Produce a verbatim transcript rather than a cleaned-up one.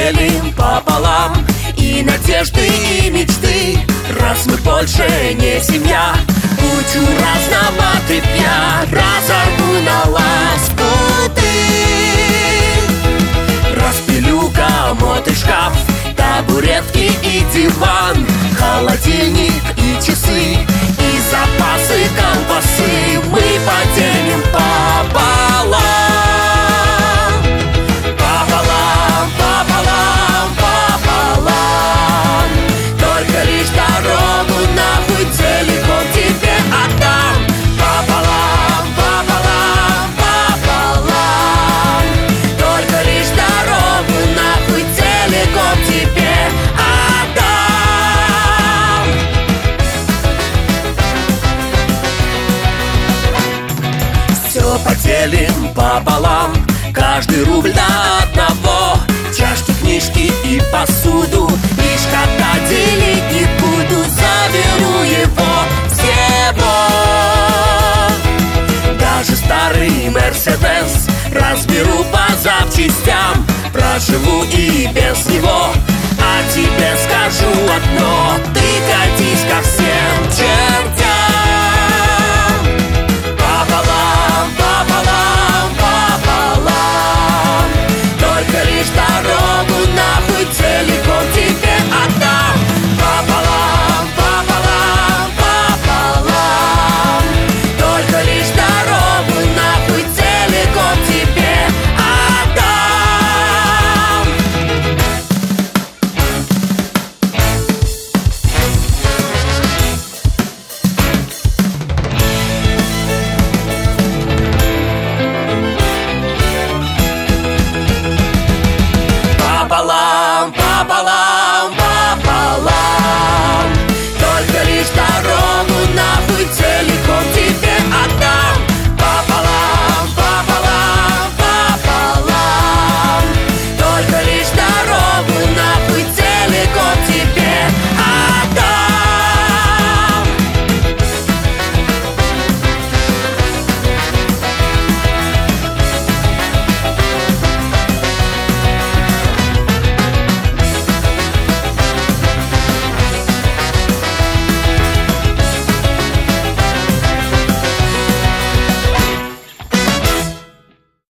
поделим пополам и надежды, и мечты. Раз мы больше не семья, кучу разного тряпья разорву на лоскуты. Распилю комод и шкаф, табуретки и диван, холодильник и часы, и запасы колбасы мы поделим пополам. Пополам, пополам, пополам. Только лишь дорогу нахуй целиком тебе отдам. Пополам, пополам, пополам. Только лишь дорогу нахуй целиком тебе отдам. Все поделим пополам, каждый рубль до одного. Чашки, книжки и посуду лишь когда делить не буду, заберу его всего. Даже старый Мерседес разберу по запчастям, проживу и без него. А тебе скажу одно: ты